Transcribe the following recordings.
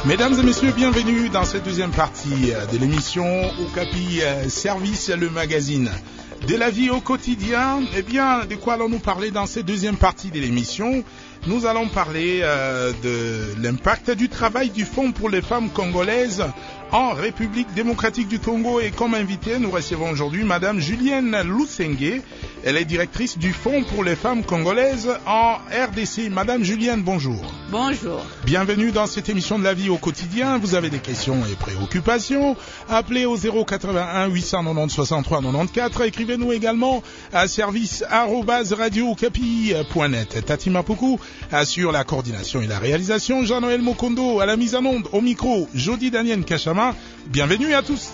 Mesdames et messieurs, bienvenue dans cette deuxième partie de l'émission Okapi Service, le magazine de la vie au quotidien. Eh bien, de quoi allons-nous parler dans cette deuxième partie de l'émission? Nous allons parler de l'impact du travail du Fonds pour les femmes congolaises en République démocratique du Congo. Et comme invité, nous recevons aujourd'hui Madame Julienne Lusenge. Elle est directrice du Fonds pour les femmes congolaises en RDC. Madame Julienne, bonjour. Bonjour. Bienvenue dans cette émission de la vie au quotidien. Vous avez des questions et préoccupations, appelez au 081 890 63 94. Écrivez-nous également à service@radiocapi.net. Tati Mapuku assure la coordination et la réalisation. Jean-Noël Mokondo à la mise en onde, au micro, Jody Daniel Kachama. Bienvenue à tous.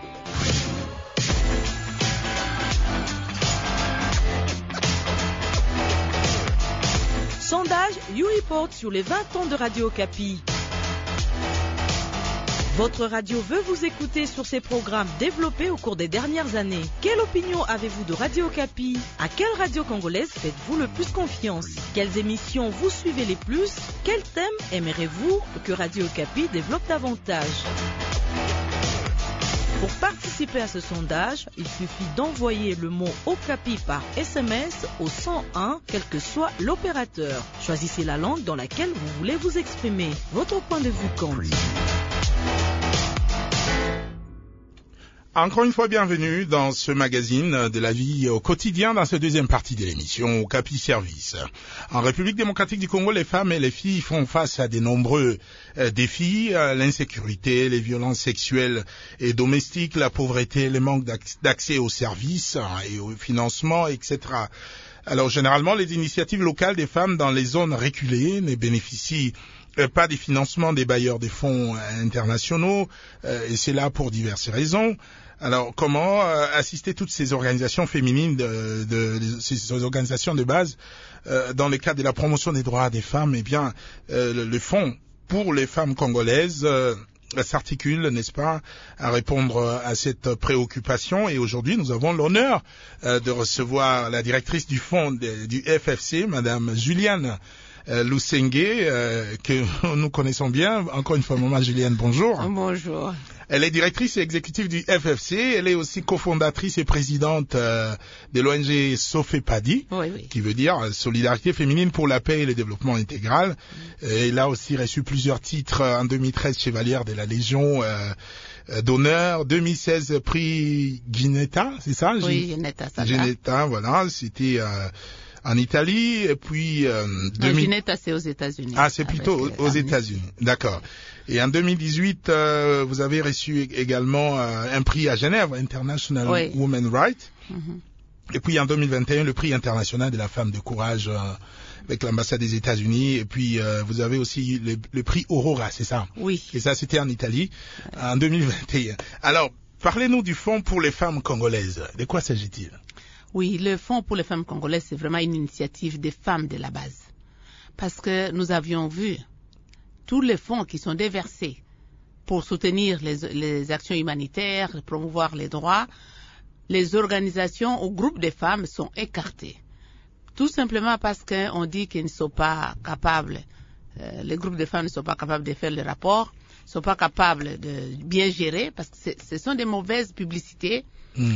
Sondage YouReport sur les 20 ans de Radio Okapi. Votre radio veut vous écouter sur ces programmes développés au cours des dernières années. Quelle opinion avez-vous de Radio Okapi? À quelle radio congolaise faites-vous le plus confiance? Quelles émissions vous suivez les plus? Quel thème aimeriez-vous que Radio Okapi développe davantage? Pour participer à ce sondage, il suffit d'envoyer le mot Okapi par SMS au 101, quel que soit l'opérateur. Choisissez la langue dans laquelle vous voulez vous exprimer. Votre point de vue compte. Encore une fois, bienvenue dans ce magazine de la vie au quotidien, dans cette deuxième partie de l'émission Okapi Service. En République démocratique du Congo, les femmes et les filles font face à de nombreux défis, l'insécurité, les violences sexuelles et domestiques, la pauvreté, le manque d'accès aux services et au financement, etc. Alors, généralement, les initiatives locales des femmes dans les zones reculées ne bénéficient pas des financements des bailleurs des fonds internationaux, et c'est là pour diverses raisons. Alors, comment assister toutes ces organisations féminines, ces organisations de base, dans le cadre de la promotion des droits des femmes? Eh bien, le Fonds pour les femmes congolaises s'articule, n'est-ce pas, à répondre à cette préoccupation. Et aujourd'hui, nous avons l'honneur de recevoir la directrice du Fonds du FFC, Madame Julienne Lusenge, que nous connaissons bien. Encore une fois, Maman Julienne, bonjour. Bonjour. Elle est directrice exécutive du FFC. Elle est aussi cofondatrice et présidente de l'ONG Sofepadi, oui. Qui veut dire Solidarité féminine pour la paix et le développement intégral. Elle a aussi reçu plusieurs titres en 2013 chevalière de la Légion d'honneur, 2016 prix Ginetta, c'est ça? Oui, Ginetta, Ginetta, voilà, c'était en Italie, et puis Ginetta, c'est aux États-Unis. Ah, c'est plutôt aux États-Unis, d'accord. Et en 2018, vous avez reçu également un prix à Genève, International Women's Rights. Et puis en 2021, le prix international de la femme de courage avec l'ambassade des États-Unis. Et puis vous avez aussi le prix Aurora, c'est ça? Oui. Et ça, c'était en Italie en 2021. Alors, parlez-nous du Fonds pour les femmes congolaises. De quoi s'agit-il? Oui, le Fonds pour les femmes congolaises, c'est vraiment une initiative des femmes de la base. Parce que nous avions vu tous les fonds qui sont déversés pour soutenir les actions humanitaires, promouvoir les droits, les organisations ou groupes de femmes sont écartés. Tout simplement parce qu'on dit qu'ils ne sont pas capables, les groupes de femmes ne sont pas capables de faire le rapport, ne sont pas capables de bien gérer, parce que ce sont des mauvaises publicités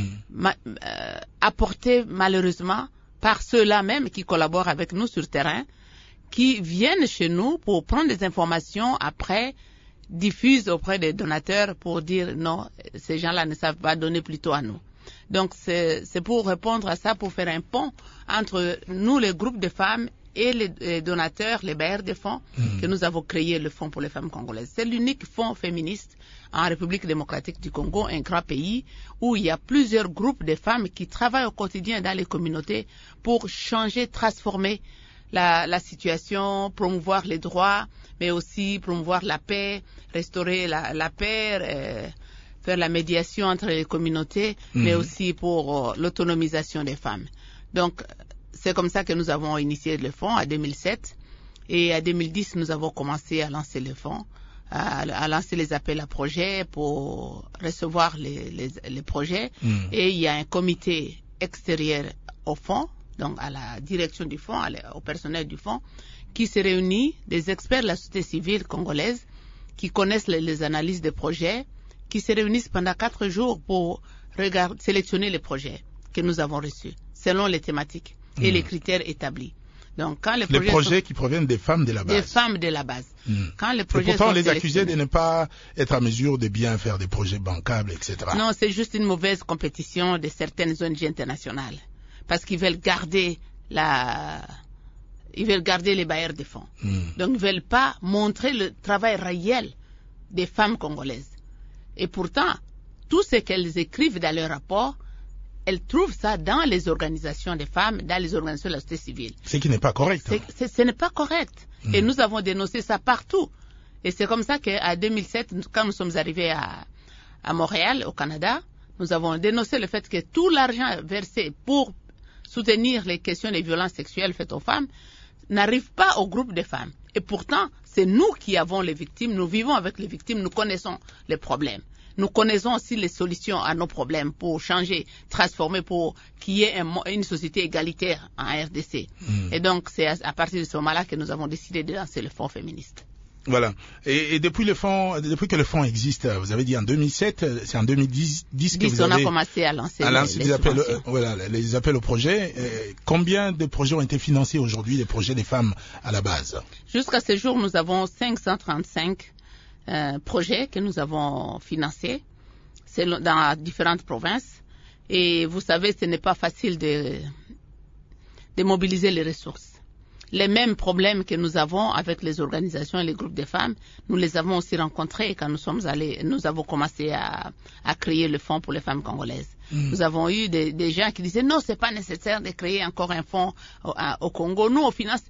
apportées malheureusement par ceux-là même qui collaborent avec nous sur le terrain, qui viennent chez nous pour prendre des informations, après diffusent auprès des donateurs pour dire non, ces gens-là ne savent pas donner plutôt à nous. Donc c'est pour répondre à ça, pour faire un pont entre nous, les groupes de femmes, et les donateurs, les bailleurs de fonds, que nous avons créé le Fonds pour les femmes congolaises. C'est l'unique fonds féministe en République démocratique du Congo, un grand pays où il y a plusieurs groupes de femmes qui travaillent au quotidien dans les communautés pour changer, transformer la situation, promouvoir les droits, mais aussi promouvoir la paix, restaurer la paix, faire la médiation entre les communautés, mais aussi pour l'autonomisation des femmes. Donc, c'est comme ça que nous avons initié le fonds en 2007. Et en 2010, nous avons commencé à lancer le fonds, à lancer les appels à projets pour recevoir les projets. Et il y a un comité extérieur au fonds, donc à la direction du fonds, au personnel du fonds, qui se réunit, des experts de la société civile congolaise, qui connaissent les analyses des projets, qui se réunissent pendant 4 jours pour sélectionner les projets que nous avons reçus, selon les thématiques et les critères établis. Donc, quand les projets qui proviennent des femmes de la base. Des femmes de la base. Quand les projets pourtant, les accusés de ne pas être à mesure de bien faire des projets bancables, etc. Non, c'est juste une mauvaise compétition de certaines ONG internationales. Parce qu'ils veulent garder les bailleurs de fonds. Donc, ils ne veulent pas montrer le travail réel des femmes congolaises. Et pourtant, tout ce qu'elles écrivent dans leur rapport, elles trouvent ça dans les organisations des femmes, dans les organisations de la société civile. Ce qui n'est pas correct. Ce n'est pas correct. Et nous avons dénoncé ça partout. Et c'est comme ça qu'en 2007, quand nous sommes arrivés à Montréal, au Canada, nous avons dénoncé le fait que tout l'argent versé pour soutenir les questions des violences sexuelles faites aux femmes n'arrive pas au groupe des femmes. Et pourtant, c'est nous qui avons les victimes, nous vivons avec les victimes, nous connaissons les problèmes. Nous connaissons aussi les solutions à nos problèmes pour changer, transformer, pour qu'il y ait une société égalitaire en RDC. Et donc, c'est à partir de ce moment-là que nous avons décidé de lancer le Fonds féministe. Voilà. Et depuis que le fonds existe, vous avez dit en 2007, c'est en 2010 que vous avez... on a commencé à lancer les appels au projet. Combien de projets ont été financés aujourd'hui, des projets des femmes à la base? Jusqu'à ce jour, nous avons 535 projets que nous avons financés dans différentes provinces. Et vous savez, ce n'est pas facile de mobiliser les ressources. Les mêmes problèmes que nous avons avec les organisations et les groupes de femmes, nous les avons aussi rencontrés quand nous avons commencé à créer le fonds pour les femmes congolaises. Nous avons eu des gens qui disaient non, c'est pas nécessaire de créer encore un fonds au Congo. Nous, on finance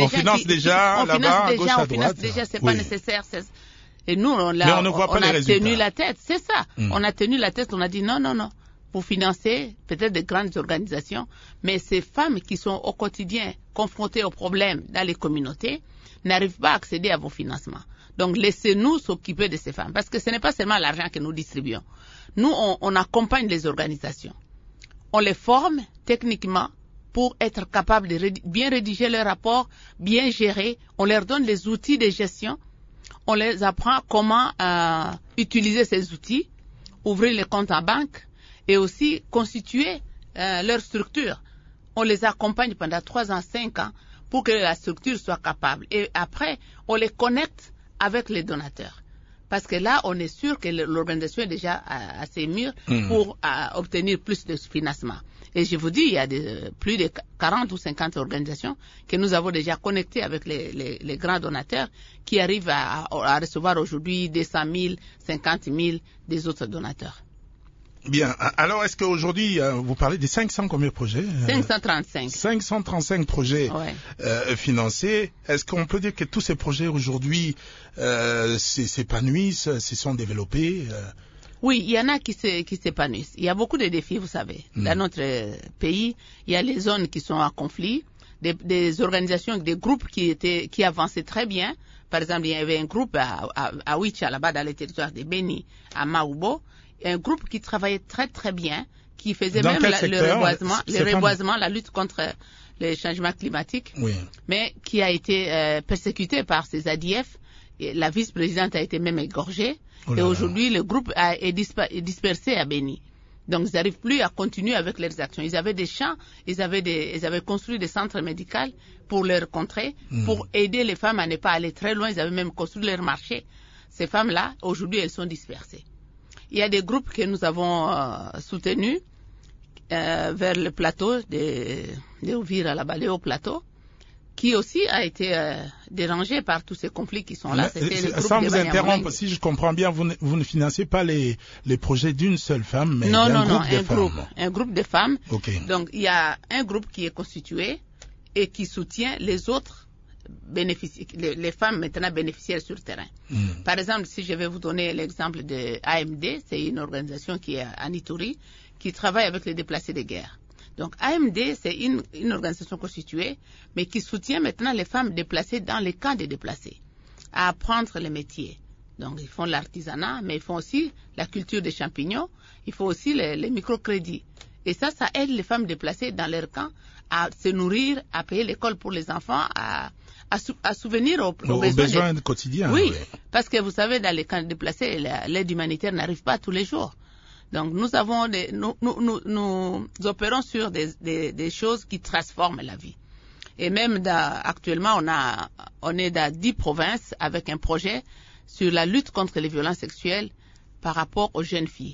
déjà là-bas, à gauche, à droite. C'est pas nécessaire. Et nous, on a tenu la tête, c'est ça. On a tenu la tête, on a dit non. Pour financer peut-être des grandes organisations, mais ces femmes qui sont au quotidien confrontées aux problèmes dans les communautés n'arrivent pas à accéder à vos financements. Donc laissez-nous s'occuper de ces femmes, parce que ce n'est pas seulement l'argent que nous distribuons. Nous, on accompagne les organisations. On les forme techniquement pour être capables de bien rédiger leurs rapports, bien gérer. On leur donne les outils de gestion. On les apprend comment utiliser ces outils, ouvrir les comptes en banque, et aussi constituer leur structure. On les accompagne pendant 3 ans, 5 ans pour que la structure soit capable. Et après, on les connecte avec les donateurs. Parce que là, on est sûr que l'organisation est déjà assez mûre pour obtenir plus de financement. Et je vous dis, il y a plus de 40 ou 50 organisations que nous avons déjà connectées avec les grands donateurs qui arrivent à recevoir aujourd'hui 200 000, 50 000 des autres donateurs. Bien. Alors, est-ce qu'aujourd'hui, vous parlez des 500 combien de projets 535. 535 projets financés. Est-ce qu'on peut dire que tous ces projets aujourd'hui s'épanouissent, se sont développés Oui, il y en a qui s'épanouissent. Il y a beaucoup de défis, vous savez. Dans notre pays, il y a les zones qui sont en conflit, des organisations, des groupes qui avançaient très bien. Par exemple, il y avait un groupe à Wicha, là-bas dans le territoire de Beni, à Maoubo. Un groupe qui travaillait très très bien, qui faisait même le reboisement, la lutte contre les changements climatiques, mais qui a été persécuté par ces ADF. Et la vice-présidente a été même égorgée. Et aujourd'hui, le groupe est dispersé à Beni. Donc, ils n'arrivent plus à continuer avec leurs actions. Ils avaient des champs, ils avaient construit des centres médicaux pour leur contrée, pour aider les femmes à ne pas aller très loin. Ils avaient même construit leur marché. Ces femmes-là, aujourd'hui, elles sont dispersées. Il y a des groupes que nous avons soutenus vers le plateau de Uvira, là-bas, le haut plateau, qui aussi a été dérangé par tous ces conflits qui sont là. Sans vous interrompre, si je comprends bien, vous ne financez pas les projets d'une seule femme, mais un groupe de femmes. Okay. Donc, il y a un groupe qui est constitué et qui soutient les autres les femmes maintenant bénéficiaires sur le terrain. Par exemple, si je vais vous donner l'exemple de AMD, c'est une organisation qui est à Ituri, qui travaille avec les déplacés de guerre. Donc AMD, c'est une organisation constituée, mais qui soutient maintenant les femmes déplacées dans les camps des déplacés, à apprendre les métiers. Donc ils font l'artisanat, mais ils font aussi la culture des champignons, ils font aussi les microcrédits. Et ça aide les femmes déplacées dans leur camp à se nourrir, à payer l'école pour les enfants, à souvenir aux besoins quotidiens. Oui, parce que vous savez, dans les camps déplacés, l'aide humanitaire n'arrive pas tous les jours. Donc nous opérons sur des choses qui transforment la vie. Et même actuellement, on est dans 10 provinces avec un projet sur la lutte contre les violences sexuelles par rapport aux jeunes filles.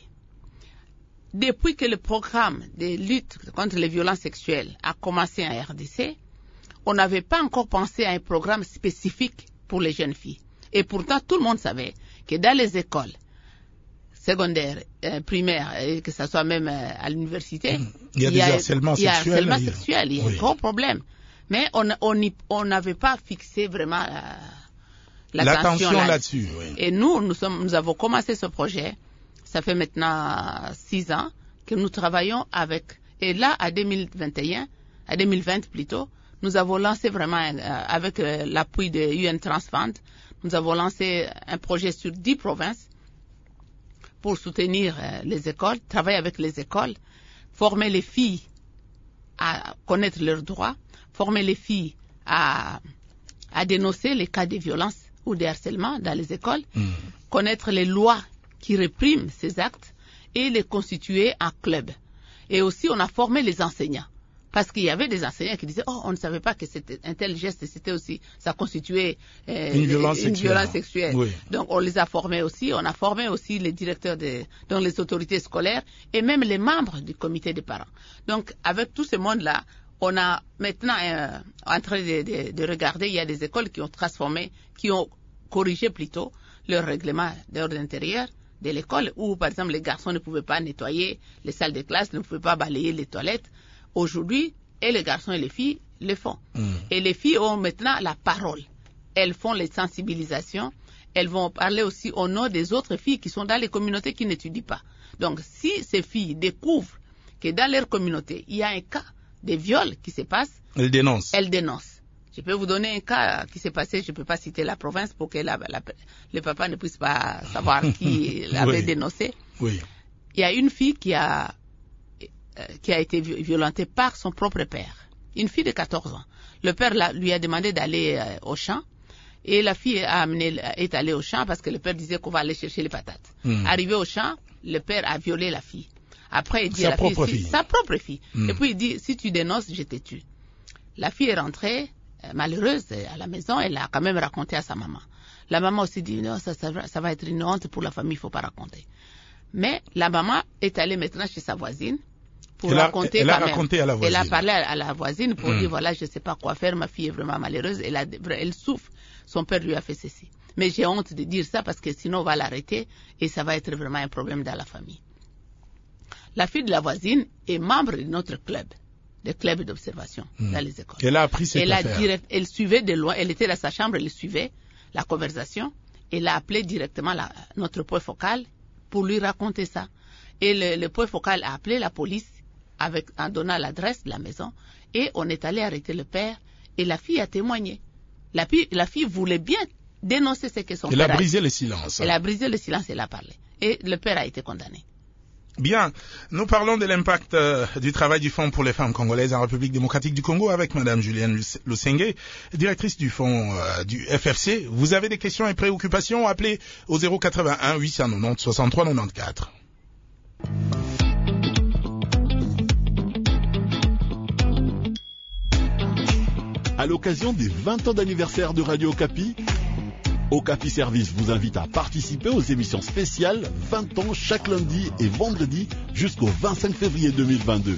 Depuis que le programme de lutte contre les violences sexuelles a commencé en RDC, on n'avait pas encore pensé à un programme spécifique pour les jeunes filles. Et pourtant, tout le monde savait que dans les écoles secondaires, primaires, et que ce soit même à l'université, il y a des harcèlements sexuels. Il y a un gros problème. Mais on n'avait pas fixé vraiment l'attention là-dessus. Oui. Et nous avons commencé ce projet. Ça fait maintenant 6 ans que nous travaillons avec. Et là, à 2020 plutôt, nous avons lancé vraiment, avec l'appui de UN Trans Fund, nous avons lancé un projet sur 10 provinces pour soutenir les écoles, travailler avec les écoles, former les filles à connaître leurs droits, former les filles à dénoncer les cas de violence ou de harcèlement dans les écoles, connaître les lois qui répriment ces actes et les constituer en club. Et aussi, on a formé les enseignants. Parce qu'il y avait des enseignants qui disaient « Oh, on ne savait pas que c'était un tel geste, ça constituait une violence sexuelle. » Oui. Donc, on les a formés aussi. On a formé aussi les directeurs donc les autorités scolaires et même les membres du comité des parents. Donc, avec tout ce monde-là, on a maintenant en train de regarder, il y a des écoles qui ont transformé, qui ont corrigé plutôt leur règlement d'ordre intérieur de l'école, où par exemple les garçons ne pouvaient pas nettoyer les salles de classe, ne pouvaient pas balayer les toilettes. Aujourd'hui, et les garçons et les filles le font. Et les filles ont maintenant la parole. Elles font les sensibilisations. Elles vont parler aussi au nom des autres filles qui sont dans les communautés qui n'étudient pas. Donc, si ces filles découvrent que dans leur communauté, il y a un cas de viol qui se passe, elles dénoncent. Je peux vous donner un cas qui s'est passé, je ne peux pas citer la province pour que le papa ne puisse pas savoir qui l'avait dénoncé. Oui. Il y a une fille qui a été violentée par son propre père. Une fille de 14 ans. Le père lui a demandé d'aller au champ et la fille est allée au champ parce que le père disait qu'on va aller chercher les patates. Arrivé au champ, le père a violé la fille. Après, il dit sa propre fille. Et puis il dit, si tu dénonces, je te tue. La fille est rentrée malheureuse à la maison, elle a quand même raconté à sa maman. La maman aussi dit, non, ça va être une honte pour la famille, il ne faut pas raconter. Mais la maman est allée maintenant chez sa voisine pour raconter elle a raconté à la voisine. Elle a parlé à la voisine pour dire, voilà, je ne sais pas quoi faire, ma fille est vraiment malheureuse, elle souffre, son père lui a fait ceci. Mais j'ai honte de dire ça parce que sinon on va l'arrêter et ça va être vraiment un problème dans la famille. La fille de la voisine est membre de notre club, le club d'observation dans les écoles. Elle a appris cette affaire. Elle suivait de loin, elle était dans sa chambre, elle suivait la conversation. Elle a appelé directement notre point focal pour lui raconter ça. Et le point focal a appelé la police en donnant l'adresse de la maison et on est allé arrêter le père et la fille a témoigné. La fille voulait bien dénoncer ce que son père a dit. Elle a brisé le silence. Elle a brisé le silence, elle a parlé. Et le père a été condamné. Bien, nous parlons de l'impact du travail du Fonds pour les femmes congolaises en République démocratique du Congo avec Madame Julienne Lusenge, directrice du Fonds du FFC. Vous avez des questions et préoccupations, appelez au 081 890 63 94. À l'occasion des 20 ans d'anniversaire de Radio Okapi, Okapi Service vous invite à participer aux émissions spéciales 20 ans chaque lundi et vendredi jusqu'au 25 février 2022.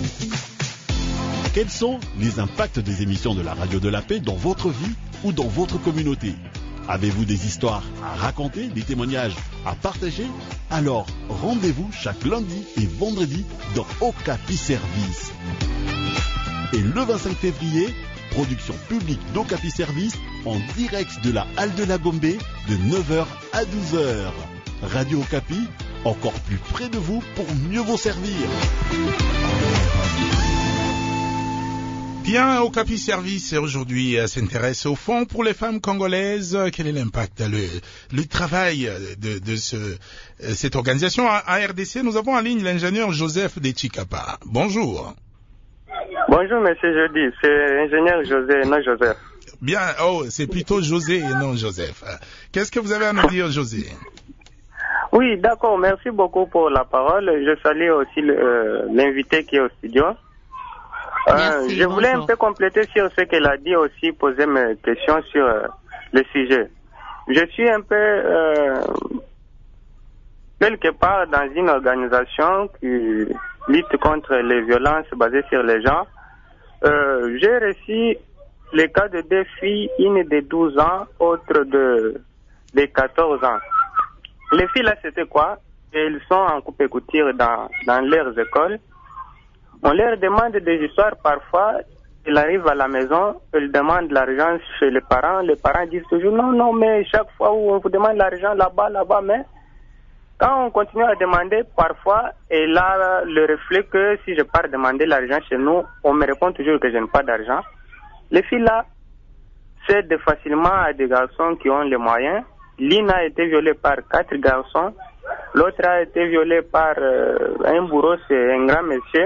Quels sont les impacts des émissions de la Radio de la Paix dans votre vie ou dans votre communauté? Avez-vous des histoires à raconter, des témoignages à partager? Alors rendez-vous chaque lundi et vendredi dans Okapi Service. Et le 25 février, production publique d'Okapi Service en direct de la Halle de la Gombe de 9h à 12h. Radio Okapi, encore plus près de vous pour mieux vous servir. Bien, au Capi Service, aujourd'hui, s'intéresse au Fonds pour les femmes congolaises. Quel est l'impact, le travail de cette organisation à RDC? Nous avons en ligne l'ingénieur Joseph de Chikapa. Bonjour. Bonjour, monsieur Jeudi. C'est ingénieur José, non Joseph. Bien, c'est plutôt José et non Joseph. Qu'est-ce que vous avez à nous dire, José? Oui, d'accord. Merci beaucoup pour la parole. Je salue aussi l'invité qui est au studio. Merci, je voulais un peu compléter sur ce qu'elle a dit aussi, poser mes questions sur le sujet. Je suis un peu quelque part dans une organisation qui lutte contre les violences basées sur les gens. J'ai reçu les cas de deux filles, une de 12 ans, autre de 14 ans. Les filles là, c'était quoi? Elles sont en coupe-couture dans leurs écoles. On leur demande des histoires parfois. Elles arrivent à la maison, elles demandent l'argent chez les parents disent toujours non, mais chaque fois où on vous demande l'argent là-bas, mais quand on continue à demander, parfois, elle a le reflet que si je pars demander l'argent chez nous, on me répond toujours que je n'ai pas d'argent. Les filles là cèdent facilement à des garçons qui ont les moyens. L'une a été violée par 4 garçons. L'autre a été violée par un bourreau, c'est un grand monsieur.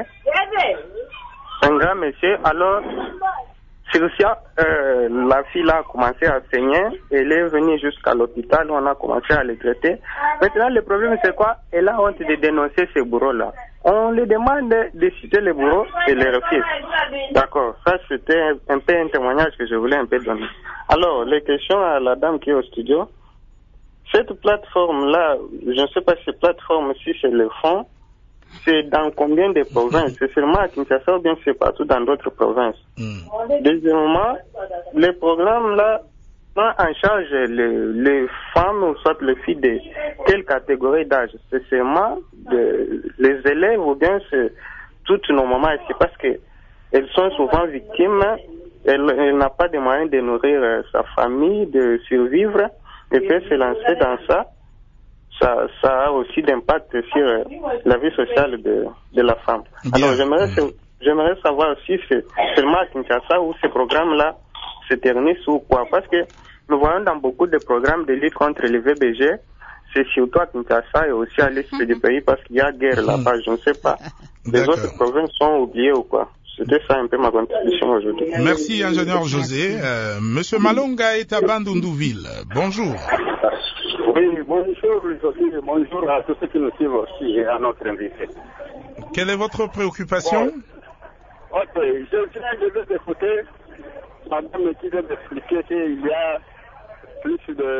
Alors, sur ça, la fille a commencé à saigner. Elle est venue jusqu'à l'hôpital où on a commencé à les traiter. Maintenant, le problème, c'est quoi? Elle a honte de dénoncer ces bourreaux-là. On lui demande de citer les bourreaux et les refuse. D'accord, ça c'était un peu un témoignage que je voulais un peu donner. Alors, les questions à la dame qui est au studio. Cette plateforme-là, je ne sais pas si cette plateforme, si c'est le fonds, c'est dans combien de provinces? C'est seulement à Kinshasa ou bien c'est partout dans d'autres provinces? Deuxièmement, les programmes-là prennent en charge les femmes ou soit les filles de quelle catégorie d'âge? C'est seulement les élèves ou bien c'est toutes nos mamans ici parce que elles sont souvent victimes, elles n'ont pas de moyens de nourrir sa famille, de survivre. Et peut se lancer dans ça a aussi d'impact sur la vie sociale de la femme. Bien. Alors j'aimerais savoir si c'est seulement à Kinshasa où ces programmes-là se ternissent ou quoi. Parce que nous voyons dans beaucoup de programmes de lutte contre les VBG, c'est surtout à Kinshasa et aussi à l'est du pays parce qu'il y a guerre là-bas, je ne sais pas. Les autres provinces sont oubliées ou quoi. C'était ça un peu ma contribution aujourd'hui. Merci, ingénieur José. Monsieur Malonga est à Bandundouville. Bonjour. Oui, bonjour, José. Bonjour à tous ceux qui nous suivent aussi et à notre invité. Quelle est votre préoccupation? Ok, je viens de vous écouter. Madame qui vient d'expliquer qu'il y a plus de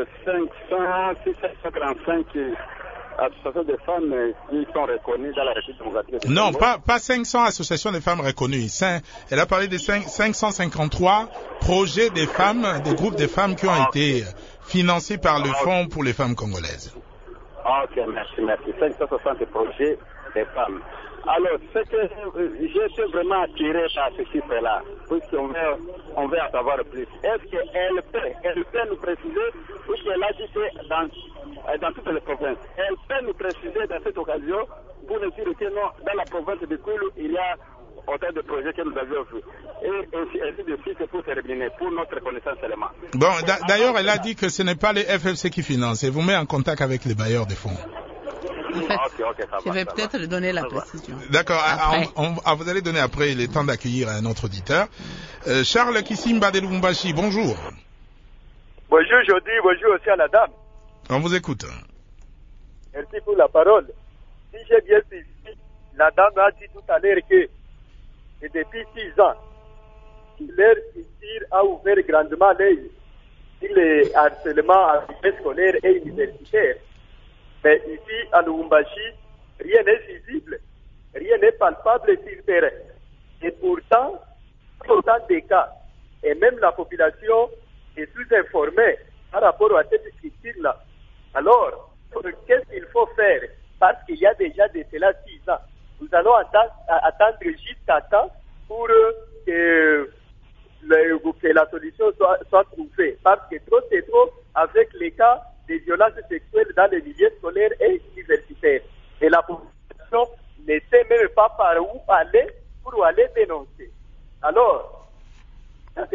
645 associations de femmes qui sont reconnues dans la République démocratique du Non, Congo. pas 500 associations de femmes reconnues. Elle a parlé de 553 projets des femmes, des groupes de femmes qui ont été financés par le Fonds pour les femmes congolaises. Ok, merci. 560 projets des femmes. Alors, ce que j'ai été vraiment attiré par ce chiffre-là, puisqu'on veut en savoir plus. Est-ce qu'elle peut nous préciser, puisqu'elle a dit que dans toutes les provinces, elle peut nous préciser dans cette occasion pour nous dire que non, dans la province de Koulou, il y a autant de projets que nous avions vus. Et ainsi de suite pour terminer, pour notre connaissance seulement. Bon, d'ailleurs, elle a dit que ce n'est pas les FFC qui financent. Elle vous met en contact avec les bailleurs des fonds. En fait, je vais peut-être lui donner la précision. D'accord. Vous allez donner après le temps d'accueillir un autre auditeur. Charles Kissimba de Lubumbashi, bonjour. Bonjour Jody, bonjour aussi à la dame. On vous écoute. Merci pour la parole. Si j'ai bien suivi, la dame a dit tout à l'heure que depuis 6 ans, leur structure a ouvert grandement l'œil sur le harcèlement à niveau scolaire et universitaire. Mais ici, à Lubumbashi, rien n'est visible, rien n'est palpable sur le terrain. Et pourtant, autant de cas, et même la population est sous-informée par rapport à cette structure-là. Alors, qu'est-ce qu'il faut faire? Parce qu'il y a déjà de cela 6 ans. Nous allons attendre jusqu'à temps pour que la solution soit trouvée. Parce que trop c'est trop avec les cas de violences sexuelles dans les milieux scolaires et universitaires. Et la population ne sait même pas par où aller pour aller dénoncer. Alors,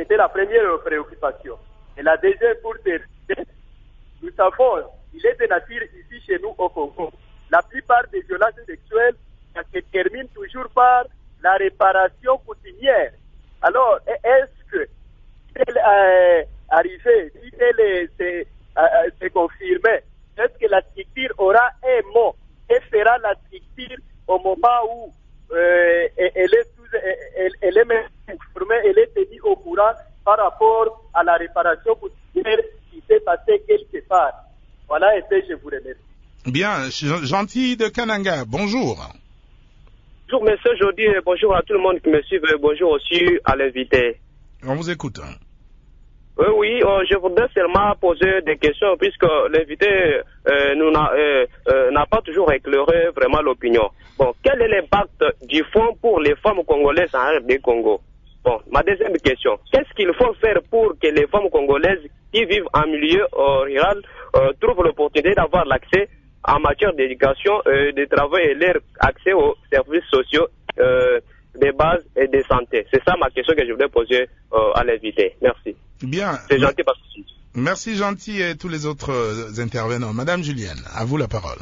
C'était la première préoccupation. Et la deuxième, pour terminer, nous savons, il est de nature ici chez nous au Congo. La plupart des violences sexuelles, ça se termine toujours par la réparation coutumière. Alors, est-ce que, si elle est arrivée, si elle s'est confirmée, est-ce que la structure aura un mot et fera la structure au moment où elle est même informée, elle est tenue au courant par rapport à la réparation coutumière qui s'est passée quelque part. Voilà, et je vous remercie. Bien, Gentil de Kananga, bonjour. Bonjour monsieur Jody, bonjour à tout le monde qui me suit, bonjour aussi à l'invité. On vous écoute. Oui, je voudrais seulement poser des questions puisque l'invité n'a pas toujours éclairé vraiment l'opinion. Bon, quel est l'impact du fonds pour les femmes congolaises en RD Congo? Bon, ma deuxième question, qu'est-ce qu'il faut faire pour que les femmes congolaises qui vivent en milieu rural trouvent l'opportunité d'avoir l'accès en matière d'éducation, de travail et leur accès aux services sociaux de base et de santé? C'est ça ma question que je voudrais poser à l'invité. Merci. Bien. C'est gentil parce que... Merci Gentil et tous les autres intervenants. Madame Julienne, à vous la parole.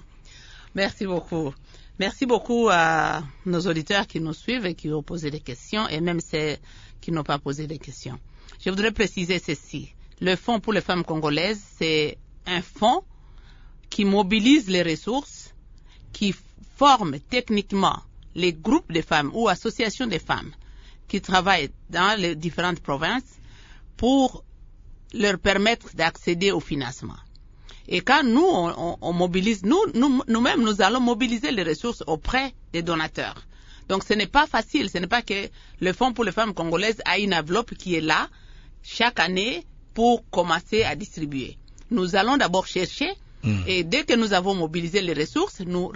Merci beaucoup. Merci beaucoup à nos auditeurs qui nous suivent et qui ont posé des questions, et même ceux qui n'ont pas posé des questions. Je voudrais préciser ceci. Le Fonds pour les femmes congolaises, c'est un fonds qui mobilise les ressources, qui forme techniquement les groupes de femmes ou associations de femmes qui travaillent dans les différentes provinces pour leur permettre d'accéder au financement. Et quand nous, on mobilise, nous-mêmes, nous allons mobiliser les ressources auprès des donateurs. Donc ce n'est pas facile, ce n'est pas que le Fonds pour les femmes congolaises a une enveloppe qui est là chaque année pour commencer à distribuer. Nous allons d'abord chercher et dès que nous avons mobilisé les ressources, nous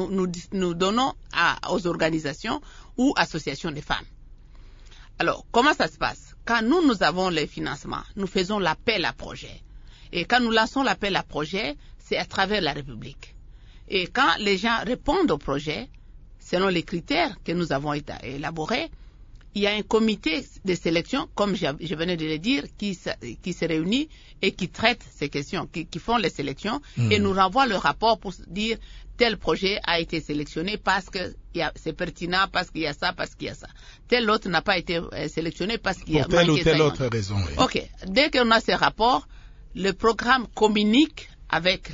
donnons aux organisations ou associations de femmes. Alors, comment ça se passe? Quand nous avons les financements, nous faisons l'appel à projet. Et quand nous lançons l'appel à projet, c'est à travers la République. Et quand les gens répondent au projet, selon les critères que nous avons élaborés, il y a un comité de sélection, comme je venais de le dire, qui se réunit et qui traite ces questions, qui font les sélections et nous renvoie le rapport pour dire tel projet a été sélectionné parce que c'est pertinent, parce qu'il y a ça, parce qu'il y a ça. Tel autre n'a pas été sélectionné parce qu'il y a pour telle ou telle autre raison. Oui. Ok. Dès qu'on a ces rapports, le programme communique avec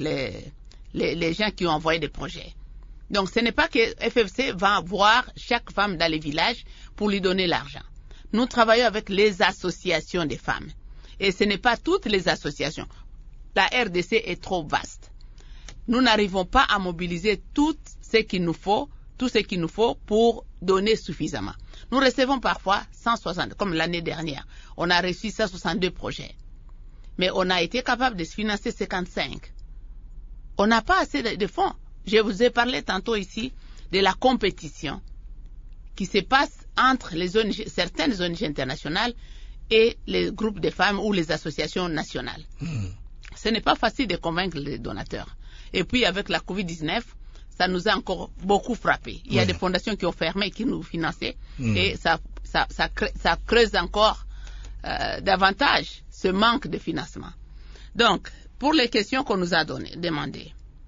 les gens qui ont envoyé des projets. Donc ce n'est pas que FFC va voir chaque femme dans les villages pour lui donner l'argent. Nous travaillons avec les associations des femmes. Et ce n'est pas toutes les associations. La RDC est trop vaste. Nous n'arrivons pas à mobiliser tout ce qu'il nous faut pour donner suffisamment. Nous recevons parfois 160, comme l'année dernière. On a reçu 162 projets. Mais on a été capable de se financer 55. On n'a pas assez de fonds. Je vous ai parlé tantôt ici de la compétition qui se passe entre certaines ONG internationales et les groupes de femmes ou les associations nationales. Ce n'est pas facile de convaincre les donateurs. Et puis avec la Covid-19, ça nous a encore beaucoup frappé. Il y a des fondations qui ont fermé, qui nous finançaient, et ça creuse encore davantage ce manque de financement. Donc, pour les questions qu'on nous a demandées,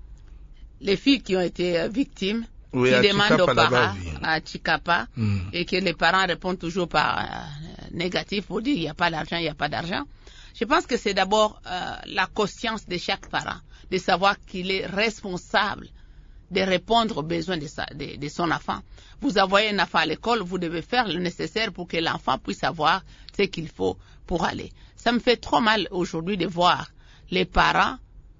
les filles qui ont été victimes, qui demandent aux parents à Chikapa, et que les parents répondent toujours par négatif pour dire il n'y a pas d'argent, il n'y a pas d'argent. Je pense que c'est d'abord la conscience de chaque parent, de savoir qu'il est responsable de répondre aux besoins de son enfant. Vous envoyez un enfant à l'école, vous devez faire le nécessaire pour que l'enfant puisse avoir ce qu'il faut pour aller. Ça me fait trop mal aujourd'hui de voir les parents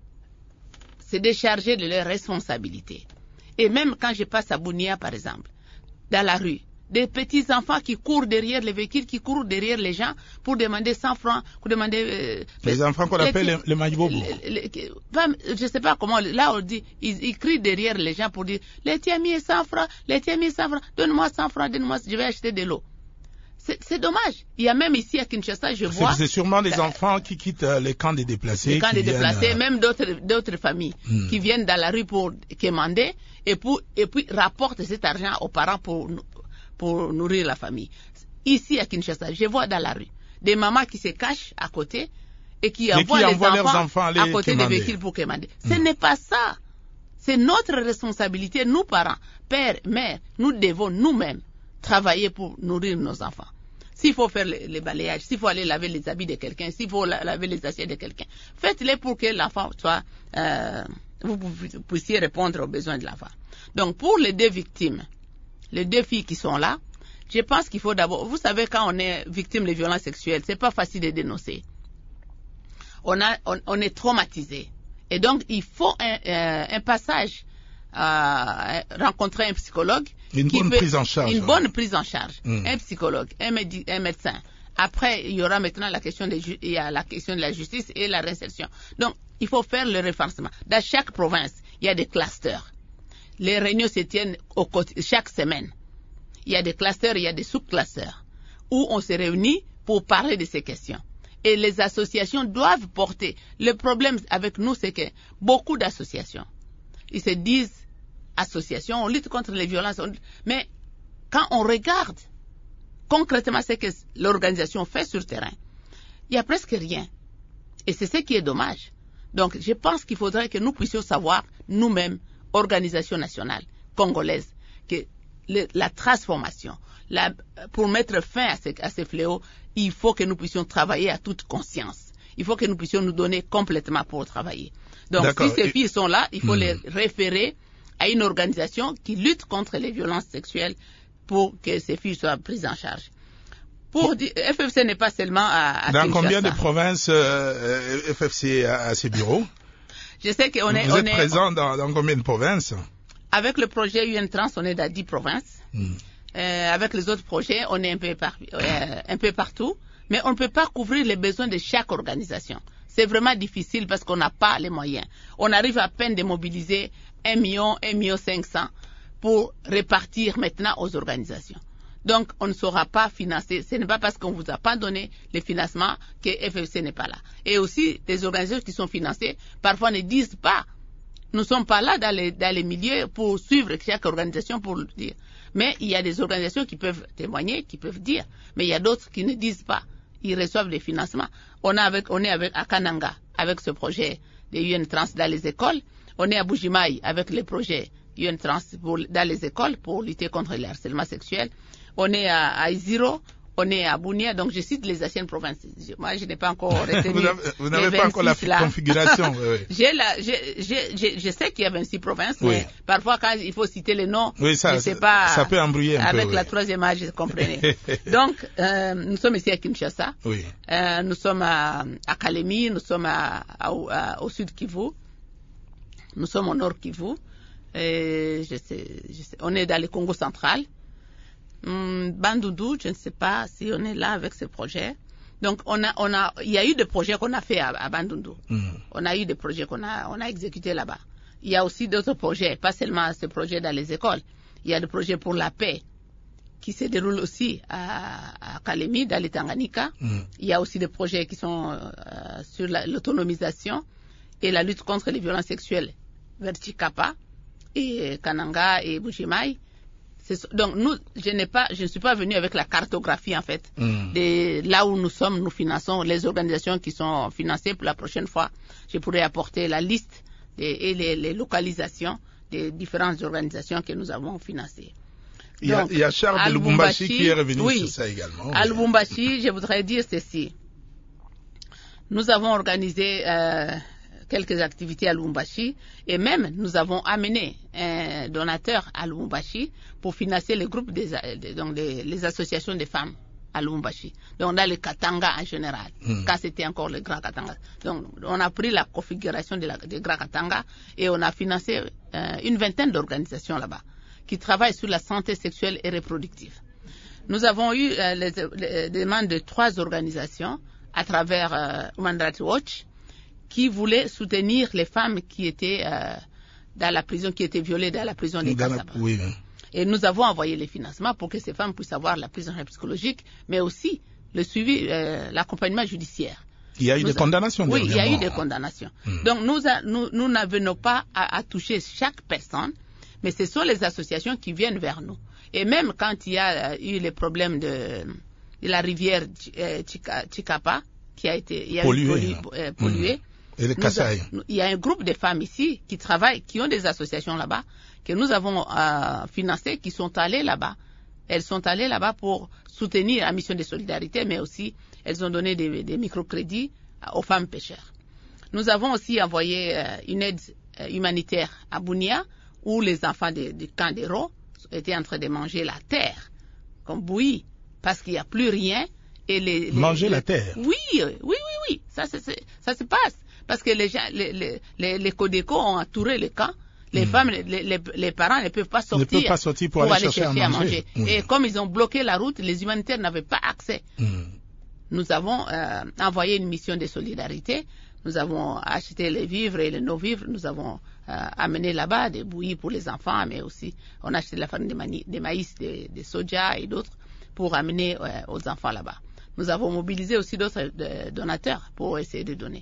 se décharger de leurs responsabilités. Et même quand je passe à Bounia, par exemple, dans la rue, des petits enfants qui courent derrière les véhicules, qui courent derrière les gens pour demander 100 francs, pour demander... les enfants qu'on appelle les maïbobo. Je ne sais pas comment, là on dit, ils crient derrière les gens pour dire, les tiens mis 100 francs, donne-moi 100 francs, donne-moi, je vais acheter de l'eau. C'est dommage. Il y a même ici à Kinshasa, je vois... C'est sûrement des enfants qui quittent les camps des déplacés. Les camps des déplacés, même d'autres familles qui viennent dans la rue pour quémander et puis rapportent cet argent aux parents pour nourrir la famille. Ici à Kinshasa, je vois dans la rue des mamans qui se cachent à côté et qui envoient leurs enfants à côté des véhicules pour quémander. Ce n'est pas ça. C'est notre responsabilité, nous parents, pères, mères, nous devons nous-mêmes travailler pour nourrir nos enfants. S'il faut faire les balayages, s'il faut aller laver les habits de quelqu'un, s'il faut laver les assiettes de quelqu'un, faites-les pour que l'enfant soit, vous puissiez répondre aux besoins de l'enfant. Donc, pour les 2 victimes, les 2 filles qui sont là, je pense qu'il faut d'abord, vous savez, quand on est victime de violences sexuelles, c'est pas facile de dénoncer. On est traumatisé. Et donc, il faut un passage à rencontrer un psychologue. Une bonne prise en charge. Une bonne prise en charge. Un psychologue, un médecin. Après, il y aura maintenant la question de la justice et la réinsertion. Donc, il faut faire le référencement. Dans chaque province, il y a des clusters. Les réunions se tiennent chaque semaine. Il y a des clusters, il y a des sous-clusters où on se réunit pour parler de ces questions. Et les associations doivent porter. Le problème avec nous, c'est que beaucoup d'associations, ils se disent associations, on lutte contre les violences, mais quand on regarde concrètement ce que l'organisation fait sur le terrain, il n'y a presque rien. Et c'est ce qui est dommage. Donc, je pense qu'il faudrait que nous puissions savoir, nous-mêmes, organisation nationale congolaise, que la transformation, pour mettre fin à ces fléaux, il faut que nous puissions travailler à toute conscience. Il faut que nous puissions nous donner complètement pour travailler. Donc, si ces filles sont là, il faut les référer à une organisation qui lutte contre les violences sexuelles pour que ces filles soient prises en charge. FFC n'est pas seulement à Dans Kinshasa. Combien de provinces FFC a ses bureaux? Je sais qu'on est... Vous êtes présent dans combien de provinces? Avec le projet UN Trans, on est dans 10 provinces. Avec les autres projets, on est un peu partout. Mais on ne peut pas couvrir les besoins de chaque organisation. C'est vraiment difficile parce qu'on n'a pas les moyens. On arrive à peine de mobiliser 1 million, 1,5 million pour répartir maintenant aux organisations. Donc, on ne saura pas financer. Ce n'est pas parce qu'on ne vous a pas donné les financements que FFC n'est pas là. Et aussi, les organisations qui sont financées, parfois ne disent pas. Nous ne sommes pas là dans les milieux pour suivre chaque organisation pour le dire. Mais il y a des organisations qui peuvent témoigner, qui peuvent dire. Mais il y a d'autres qui ne disent pas. Ils reçoivent des financements. On est à Kananga avec ce projet de UN Trans dans les écoles. On est à Bujimaï avec le projet UN Trans dans les écoles pour lutter contre le harcèlement sexuel. On est à Iziro, on est à Bunia, donc je cite les anciennes provinces. Moi, je n'ai pas encore retenu. Vous n'avez pas encore la configuration. Oui. Je sais qu'il y a 26 provinces, mais parfois quand il faut citer les noms, je ne sais pas. Ça peut embrouiller un peu. Avec la troisième âge, je comprenais. Donc, nous sommes ici à Kinshasa. Oui. Nous sommes à Kalemi, nous sommes au sud Kivu. Nous sommes au nord Kivu. On est dans le Congo central. Bandundu, je ne sais pas si on est là avec ce projet. Donc, il y a eu des projets qu'on a fait à Bandundu. On a eu des projets qu'on a exécutés là-bas. Il y a aussi d'autres projets, pas seulement ce projet dans les écoles. Il y a des projets pour la paix qui se déroulent aussi à Kalemi, dans les Tanganyika. Il y a aussi des projets qui sont sur l'autonomisation et la lutte contre les violences sexuelles vers Chikapa et Kananga et Bujimaï. Donc, je ne suis pas venu avec la cartographie, en fait, de là où nous sommes, nous finançons les organisations qui sont financées. Pour la prochaine fois, je pourrais apporter la liste et les localisations des différentes organisations que nous avons financées. Il y a Charles de Lubumbashi qui est revenu sur ça également. À Lubumbashi, je voudrais dire ceci. Nous avons organisé quelques activités à Lubumbashi et même nous avons amené un donateur à Lubumbashi pour financer les groupes les associations des femmes à Lubumbashi. Donc dans le Katanga en général, quand c'était encore le Grand Katanga. Donc on a pris la configuration du Grand Katanga et on a financé une vingtaine d'organisations là-bas qui travaillent sur la santé sexuelle et reproductive. Nous avons eu les demandes de 3 organisations à travers Human Rights Watch qui voulaient soutenir les femmes qui étaient dans la prison, qui étaient violées dans la prison des Kasaba. Oui. Et nous avons envoyé les financements pour que ces femmes puissent avoir la prise en charge psychologique, mais aussi le suivi, l'accompagnement judiciaire. Il y a eu des condamnations. Oui, il y a eu des condamnations. Donc nous n'avons pas à toucher chaque personne, mais ce sont les associations qui viennent vers nous. Et même quand il y a eu les problèmes de la rivière Chikapa qui a été polluée. Et le Kasaï. Il y a un groupe de femmes ici qui travaillent, qui ont des associations là-bas, que nous avons financées, qui sont allées là-bas. Elles sont allées là-bas pour soutenir la mission de solidarité, mais aussi elles ont donné des microcrédits aux femmes pêcheurs. Nous avons aussi envoyé une aide humanitaire à Bunia, où les enfants du camp d'Hérault étaient en train de manger la terre, comme bouillie, parce qu'il n'y a plus rien. Et manger la terre? Oui. Ça se passe. Parce que les Codeco ont entouré le camp. Les femmes, les parents ne peuvent pas sortir pour aller chercher à manger. Et comme ils ont bloqué la route, les humanitaires n'avaient pas accès. Nous avons envoyé une mission de solidarité. Nous avons acheté les vivres et les non-vivres. Nous avons amené là-bas des bouillies pour les enfants, mais aussi on a acheté de la farine de maïs, de soja et d'autres pour amener aux enfants là-bas. Nous avons mobilisé aussi d'autres donateurs pour essayer de donner.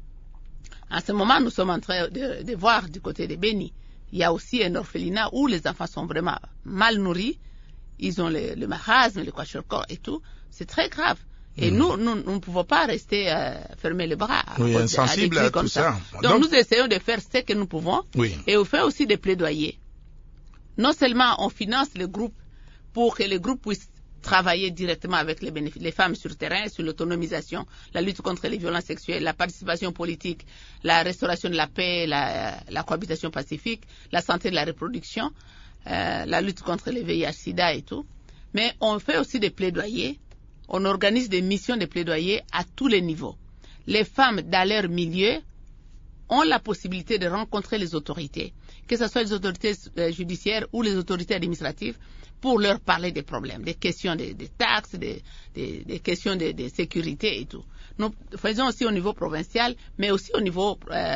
En ce moment, nous sommes en train de voir du côté de Beni. Il y a aussi un orphelinat où les enfants sont vraiment mal nourris. Ils ont le marasme, le kwashiorkor et tout. C'est très grave. Et nous ne pouvons pas rester fermer les bras. Insensibles à tout ça. Donc nous essayons de faire ce que nous pouvons. Et on fait aussi des plaidoyers. Non seulement on finance les groupes pour que les groupes puissent travailler directement avec les femmes sur le terrain, sur l'autonomisation, la lutte contre les violences sexuelles, la participation politique, la restauration de la paix, la cohabitation pacifique, la santé de la reproduction, la lutte contre les VIH-Sida et tout. Mais on fait aussi des plaidoyers. On organise des missions de plaidoyer à tous les niveaux. Les femmes dans leur milieu ont la possibilité de rencontrer les autorités, que ce soit les autorités judiciaires ou les autorités administratives, pour leur parler des problèmes, des questions des taxes, des questions de sécurité et tout. Nous faisons aussi au niveau provincial, mais aussi au niveau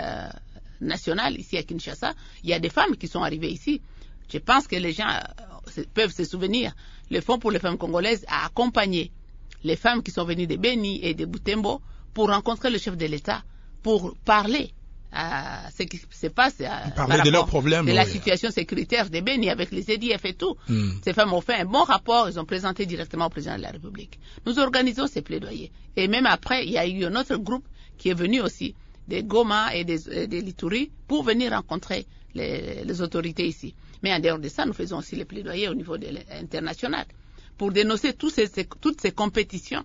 national, ici à Kinshasa. Il y a des femmes qui sont arrivées ici. Je pense que les gens peuvent se souvenir. Le Fonds pour les femmes congolaises a accompagné les femmes qui sont venues de Beni et de Butembo pour rencontrer le chef de l'État, pour parler à ce qui se passe parler de leurs problèmes, de la situation sécuritaire de Beni avec les EDF et tout. Ces femmes ont fait un bon rapport, ils ont présenté directement au président de la République. Nous organisons ces plaidoyers. Et même après, il y a eu un autre groupe qui est venu aussi, des Goma et des Lituri, pour venir rencontrer les autorités ici. Mais en dehors de ça, nous faisons aussi les plaidoyers au niveau international pour dénoncer toutes ces compétitions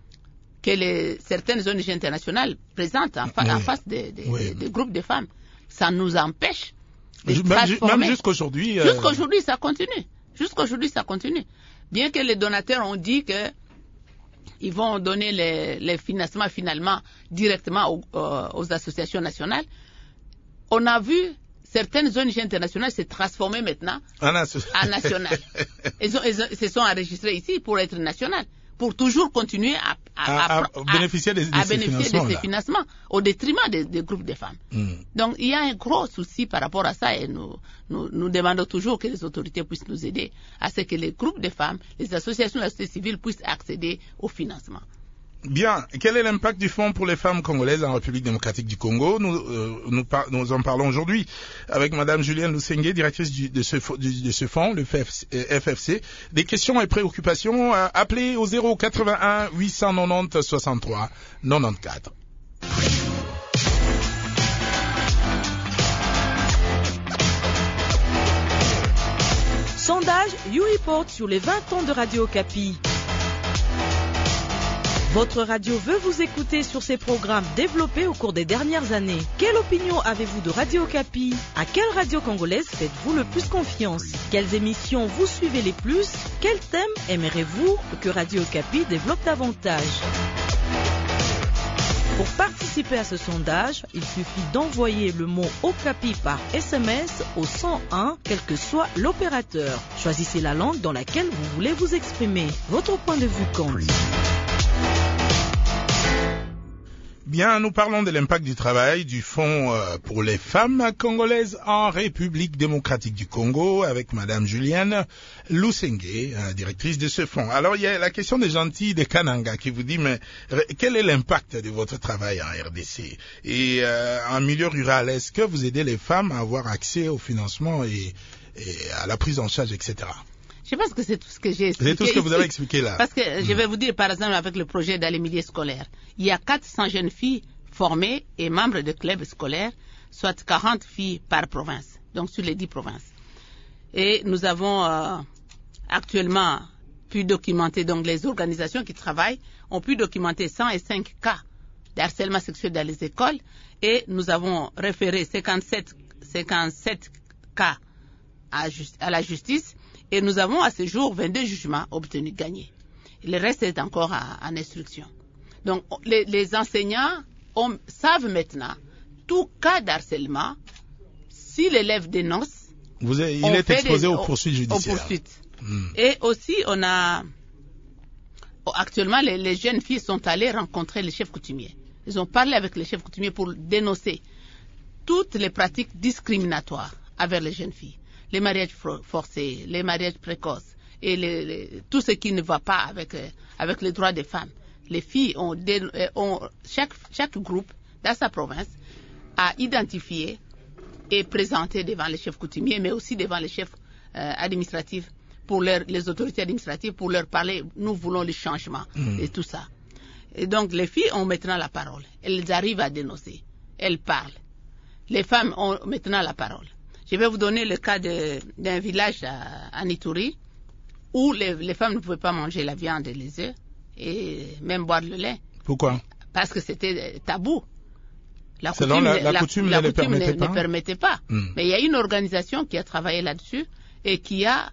que certaines ONG internationales présentent en face des groupes de femmes. Ça nous empêche de transformer. Même jusqu'aujourd'hui. Jusqu'aujourd'hui, ça continue. Bien que les donateurs ont dit qu'ils vont donner les financements finalement directement aux associations nationales, on a vu certaines ONG internationales se transformer maintenant en nationales. Elles se sont enregistrées ici pour être nationales, pour toujours continuer à bénéficier de ces financements au détriment des groupes de femmes. Donc il y a un gros souci par rapport à ça et nous demandons toujours que les autorités puissent nous aider à ce que les groupes de femmes, les associations de la société civile puissent accéder au financement. Bien. Quel est l'impact du Fonds pour les femmes congolaises en République démocratique du Congo? Nous en parlons aujourd'hui avec Madame Julienne Lusenge, directrice de ce fonds, le FFC. Des questions et préoccupations, appelez au 081 890 63 94. Sondage YouReport sur les 20 ans de Radio Okapi. Votre radio veut vous écouter sur ces programmes développés au cours des dernières années. Quelle opinion avez-vous de Radio Okapi? À quelle radio congolaise faites-vous le plus confiance? Quelles émissions vous suivez les plus? Quel thème aimeriez-vous que Radio Okapi développe davantage? Pour participer à ce sondage, il suffit d'envoyer le mot Okapi par SMS au 101, quel que soit l'opérateur. Choisissez la langue dans laquelle vous voulez vous exprimer. Votre point de vue compte. Bien, nous parlons de l'impact du travail du Fonds pour les femmes congolaises en République démocratique du Congo avec Madame Julienne Lusenge, directrice de ce fonds. Alors, il y a la question des gentils de Kananga qui vous dit, mais quel est l'impact de votre travail en RDC? Et en milieu rural, est-ce que vous aidez les femmes à avoir accès au financement et à la prise en charge, etc.? Je pense que c'est tout ce que j'ai expliqué. C'est tout ce que vous avez expliqué là. Parce que je vais vous dire, par exemple, avec le projet dans les milieux scolaires, il y a 400 jeunes filles formées et membres de clubs scolaires, soit 40 filles par province, donc sur les 10 provinces. Et nous avons actuellement pu documenter, donc les organisations qui travaillent ont pu documenter 105 cas d'harcèlement sexuel dans les écoles et nous avons référé 57 cas à la justice et nous avons à ce jour 22 jugements obtenus gagnés. Le reste est encore en instruction. Donc les enseignants savent maintenant tout cas d'harcèlement, si l'élève dénonce, il est exposé aux poursuites judiciaires. Et aussi, actuellement, les jeunes filles sont allées rencontrer les chefs coutumiers. Ils ont parlé avec les chefs coutumiers pour dénoncer toutes les pratiques discriminatoires envers les jeunes filles. Les mariages forcés, les mariages précoces et tout ce qui ne va pas avec les droits des femmes. Les filles chaque groupe dans sa province a identifié et présenté devant les chefs coutumiers, mais aussi devant les chefs administratifs, pour les autorités administratives, pour leur parler, nous voulons le changement et tout ça. Et donc les filles ont maintenant la parole. Elles arrivent à dénoncer. Elles parlent. Les femmes ont maintenant la parole. Je vais vous donner le cas d'un village à Nitouri où les femmes ne pouvaient pas manger la viande et les œufs et même boire le lait. Pourquoi? Parce que c'était tabou. La coutume ne permettait pas. Mais il y a une organisation qui a travaillé là-dessus et qui a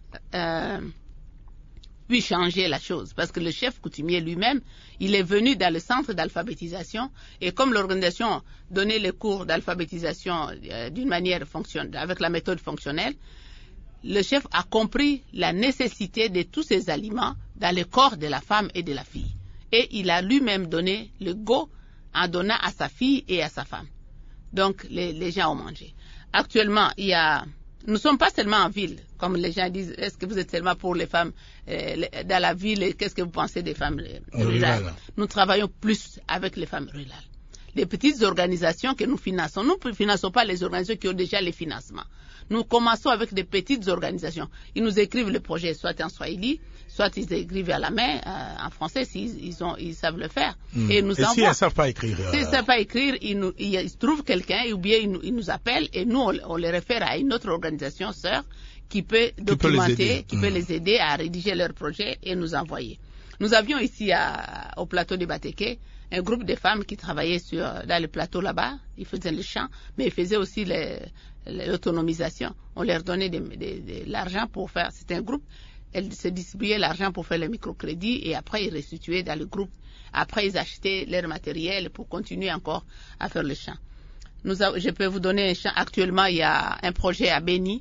pu changer la chose. Parce que le chef coutumier lui-même, il est venu dans le centre d'alphabétisation et comme l'organisation donnait les cours d'alphabétisation d'une manière avec la méthode fonctionnelle, le chef a compris la nécessité de tous ces aliments dans le corps de la femme et de la fille. Et il a lui-même donné le go en donnant à sa fille et à sa femme. Donc, les gens ont mangé. Actuellement, nous ne sommes pas seulement en ville, comme les gens disent, est-ce que vous êtes seulement pour les femmes dans la ville et qu'est-ce que vous pensez des femmes rurales? Nous travaillons plus avec les femmes rurales. Les petites organisations que nous finançons, nous ne finançons pas les organisations qui ont déjà les financements. Nous commençons avec des petites organisations. Ils nous écrivent le projet soit en swahili, soit ils écrivent à la main en français s'ils savent le faire. Et nous si elles ne savent pas écrire s'ils ne savent pas écrire, ils trouvent quelqu'un ou bien ils nous appellent et nous on les réfère à une autre organisation sœur qui peut documenter, qui peut les aider à rédiger leur projet et nous envoyer. Nous avions ici au plateau de Bateke un groupe de femmes qui travaillaient dans le plateau là-bas. Ils faisaient le chant, mais ils faisaient aussi l'autonomisation. On leur donnait de l'argent pour faire. C'était un groupe. Elles se distribuaient l'argent pour faire le microcrédit et après ils restituaient dans le groupe. Après ils achetaient leur matériel pour continuer encore à faire le chant. Je peux vous donner un chant. Actuellement, il y a un projet à Béni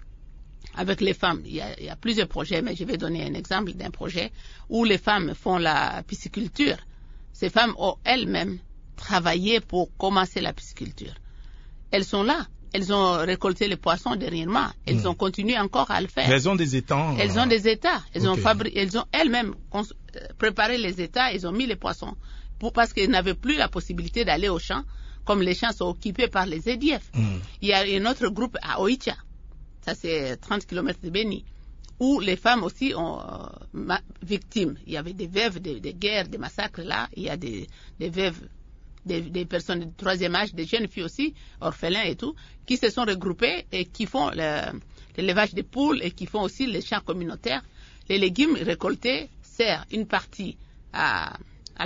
avec les femmes. Il y a plusieurs projets, mais je vais donner un exemple d'un projet où les femmes font la pisciculture. Ces femmes ont elles-mêmes travaillé pour commencer la pisciculture. Elles sont là. Elles ont récolté les poissons dernièrement. Elles ont continué encore à le faire. Elles ont des étangs. Elles ont des états. Elles ont elles-mêmes préparé les états. Elles ont mis les poissons parce qu'elles n'avaient plus la possibilité d'aller au champ, comme les champs sont occupés par les EDF. Il y a un autre groupe à Oicha. Ça c'est 30 km de Béni, où les femmes aussi ont victimes. Il y avait des veuves, des guerres, des massacres là. Il y a des veuves, des personnes de troisième âge, des jeunes filles aussi, orphelins et tout, qui se sont regroupées et qui font l'élevage des poules et qui font aussi les champs communautaires. Les légumes récoltés servent une partie à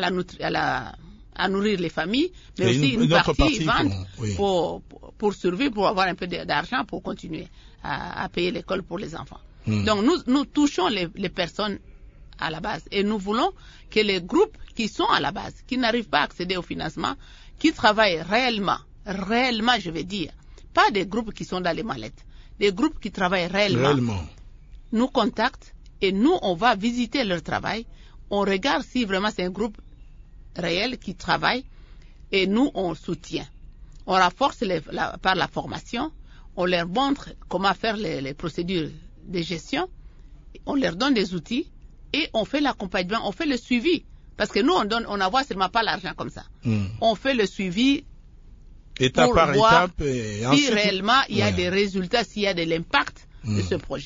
nourrir les familles, mais aussi une partie vendent pour survivre, pour avoir un peu d'argent pour continuer à payer l'école pour les enfants. Donc nous touchons les personnes à la base et nous voulons que les groupes qui sont à la base, qui n'arrivent pas à accéder au financement, qui travaillent réellement je vais dire, pas des groupes qui sont dans les mallettes, des groupes qui travaillent réellement. Nous contactent et nous on va visiter leur travail, on regarde si vraiment c'est un groupe réel qui travaille et nous on soutient. On renforce par la formation, on leur montre comment faire les procédures de gestion, on leur donne des outils et on fait l'accompagnement, on fait le suivi. Parce que nous, on n'envoie seulement pas l'argent comme ça. On fait le suivi étape par voir étape. Et si réellement il y a des résultats, s'il y a de l'impact de ce projet.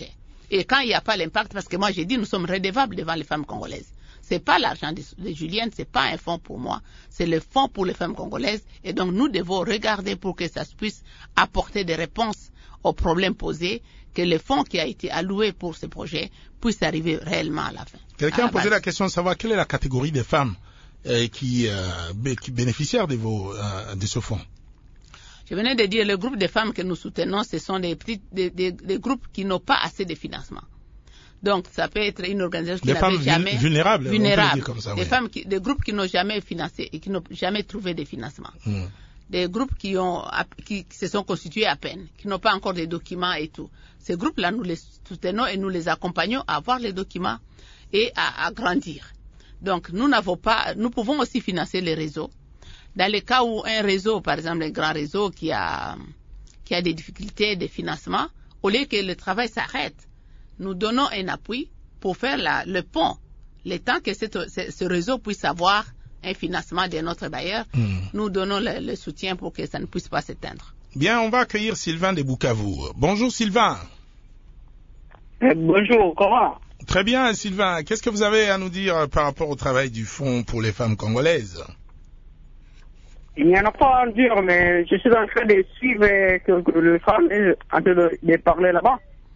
Et quand il n'y a pas l'impact, parce que moi j'ai dit nous sommes redevables devant les femmes congolaises. C'est pas l'argent de Julienne, c'est pas un fonds pour moi, c'est le fonds pour les femmes congolaises. Et donc nous devons regarder pour que ça puisse apporter des réponses aux problèmes posés, que le fonds qui a été alloué pour ce projet puisse arriver réellement à la fin. Quelqu'un a posé la question de savoir quelle est la catégorie des femmes qui bénéficiaires de ce fonds. Je venais de dire, le groupe de femmes que nous soutenons, ce sont des groupes qui n'ont pas assez de financement. Donc, ça peut être une organisation qui n'avait jamais... vulnérables. On peut le dire comme ça, des femmes des groupes qui n'ont jamais financé et qui n'ont jamais trouvé de financement. Des groupes qui se sont constitués à peine, qui n'ont pas encore de documents et tout. Ces groupes-là, nous les soutenons et nous les accompagnons à avoir les documents et à grandir. Donc, nous pouvons aussi financer les réseaux. Dans les cas où un réseau, par exemple un grand réseau qui a des difficultés de financement, au lieu que le travail s'arrête, nous donnons un appui pour faire le pont. Le temps que ce réseau puisse avoir un financement de notre bailleur, nous donnons le soutien pour que ça ne puisse pas s'éteindre. Bien, on va accueillir Sylvain de Bukavu. Bonjour Sylvain. Bonjour, comment? Très bien Sylvain. Qu'est-ce que vous avez à nous dire par rapport au travail du Fonds pour les femmes congolaises? Il n'y en a pas à en dire, mais je suis en train de suivre que les femmes sont en train de parler là-bas.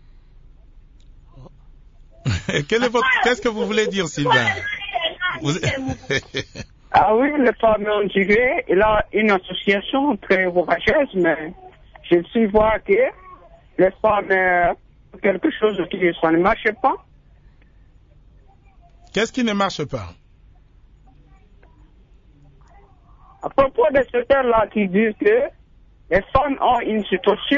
Qu'est-ce que vous voulez dire, Sylvain? Ah oui, les femmes ont tiré. Il a une association très courageuse, mais je suis voir que les femmes quelque chose qui ça ne marche pas. Qu'est-ce qui ne marche pas? À propos de ce terme-là qui dit que les femmes ont une situation,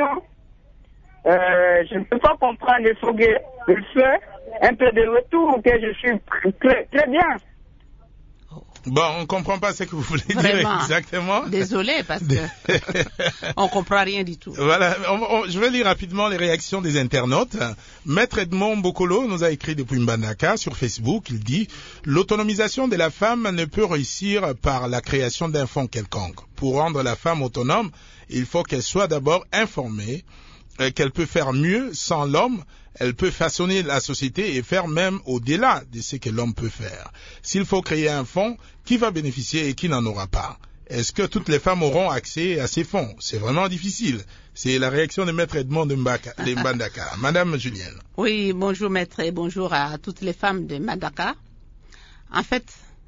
je ne peux pas comprendre, il faut que je fasse un peu de retour, que je suis très bien. Bon, on ne comprend pas ce que vous voulez Vraiment. dire exactement. Désolé, parce que on ne comprend rien du tout. Voilà, je vais lire rapidement les réactions des internautes. Maître Edmond Bokolo nous a écrit depuis Mbandaka sur Facebook. Il dit « L'autonomisation de la femme ne peut réussir par la création d'un fonds quelconque. Pour rendre la femme autonome, il faut qu'elle soit d'abord informée qu'elle peut faire mieux sans l'homme. Elle peut façonner la société et faire même au-delà de ce que l'homme peut faire. S'il faut créer un fonds, qui va bénéficier et qui n'en aura pas? Est-ce que toutes les femmes auront accès à ces fonds? C'est vraiment difficile. C'est la réaction de Maître Edmond de Mbandaka. Madame Julienne. Oui, bonjour Maître et bonjour à toutes les femmes de Mbandaka. En fait,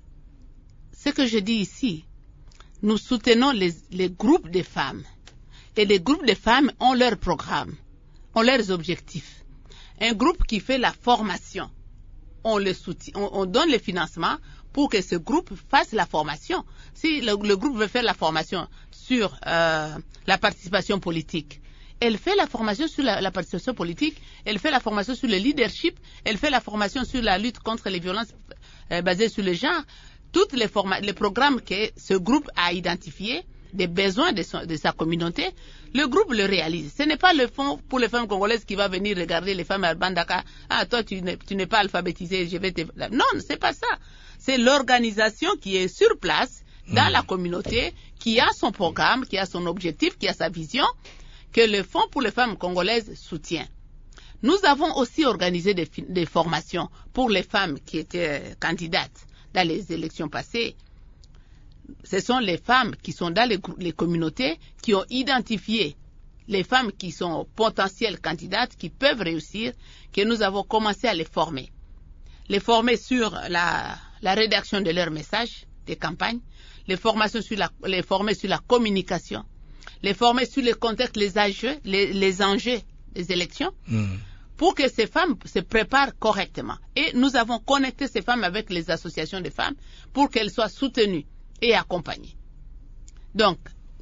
ce que je dis ici, nous soutenons les groupes de femmes. Et les groupes de femmes ont leur programme, ont leurs objectifs. Un groupe qui fait la formation, on le soutient, on donne le financement pour que ce groupe fasse la formation. Si le groupe veut faire la formation sur la participation politique, elle fait la formation sur la participation politique, elle fait la formation sur le leadership, elle fait la formation sur la lutte contre les violences basées sur le genre. Tous les programmes que ce groupe a identifiés, des besoins de sa communauté, le groupe le réalise. Ce n'est pas le fonds pour les femmes congolaises qui va venir regarder les femmes à Mbandaka. Ah, toi, tu n'es pas alphabétisé, je vais te... Non, c'est pas ça. C'est l'organisation qui est sur place, dans la communauté, qui a son programme, qui a son objectif, qui a sa vision, que le fonds pour les femmes congolaises soutient. Nous avons aussi organisé des formations pour les femmes qui étaient candidates dans les élections passées. Ce sont les femmes qui sont dans les communautés qui ont identifié les femmes qui sont potentielles candidates, qui peuvent réussir, que nous avons commencé à les former. Les former sur la rédaction de leurs messages de campagne, les former sur la communication, les former sur le contexte, les enjeux des élections, pour que ces femmes se préparent correctement. Et nous avons connecté ces femmes avec les associations de femmes pour qu'elles soient soutenues et accompagner. Donc,